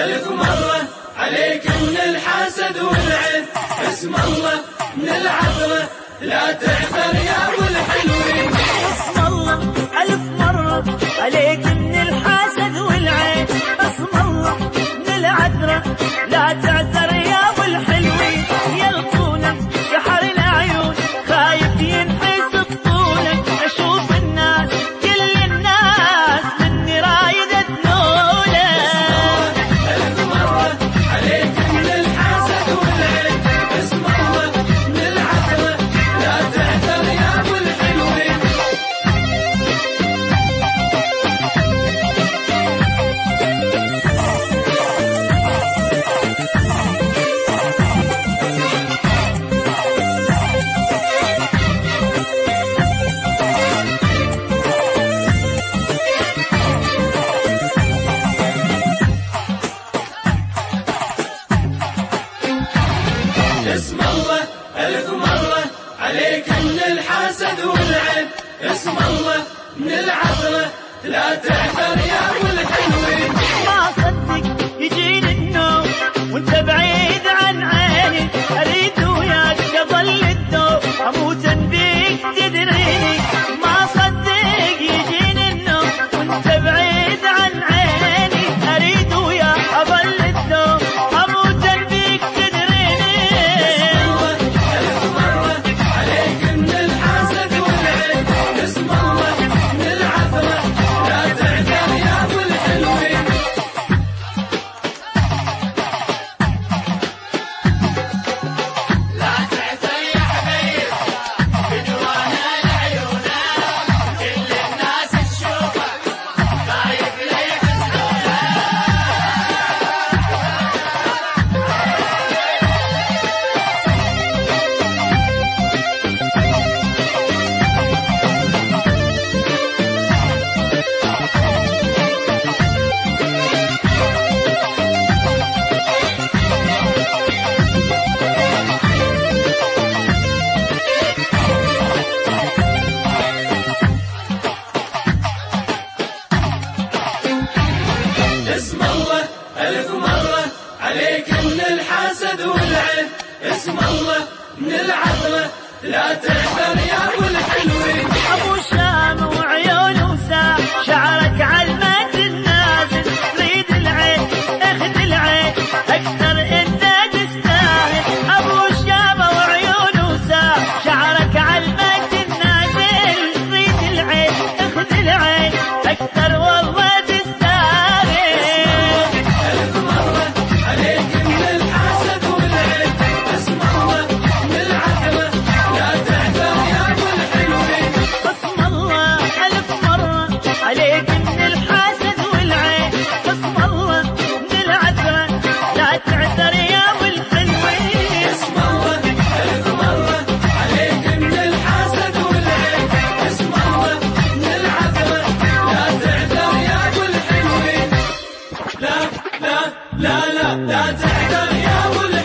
ألف مرة عليك من الحسد والعين، اسم الله من العذرة لا تعثر يا أبو الحلوين. اسم الله ألف مرة عليك من الحسد والعين، اسم الله من العذرة لا تعثر يا أبو الحلوين. يلقونك سحر العيون خايف ينحس بطولك، أشوف الناس كل الناس مني رايد ذنولك. ألف مرة عليك من الحسد والعين، اسم الله من العذرة لا تعثر يا أبو الحلوين. اسم الله ألف مرة عليك من الحسد والعين، اسم الله من العذرة لا تعثر يا أبو الحلوين. ما صدق يجيني النوم وانت بعيد عن عيني، اريد وياك اظل الدوم اموت بيك تدريني. ما صدق يجيني النوم وانت بعيد عن عيني، اريد وياك اظل الدوم اموت بيك تدريني. ألف مرة عليك من الحسد والعين، اسم الله من العذرة لا تعثر يا أبو الحلوين. لا تعثر يا حبيب بدوانا لعيونا، كل الناس تشوفك خايف لا يحسدونك. اسم الله ألف مرة عليك من الحسد والعين، اسم الله من العذرة لا تعثر يا أبو الحلوين. ابو شام وعيونه سام شعرك علمة النازل، تريد العين اخذ العين اكثر انك تستاهل. ابو شام وعيونه سام شعرك علمة النازل، تريد العين اخذ العين اكثر والله تستاهل. ألف مرة عليك من الحسد والعين، اسم الله من العذرة لا تعثر يا أبو الحلوين. اسم الله ألف مرة عليك من الحسد والعين، اسم الله من العذرة لا تعثر يا أبو الحلوين. اسم الله ألف مرة عليك من الحسد والعين، اسم الله من العذرة لا تعثر يا أبو الحلوين. لا لا لا لا لا تعثر يا أبو الحلوين.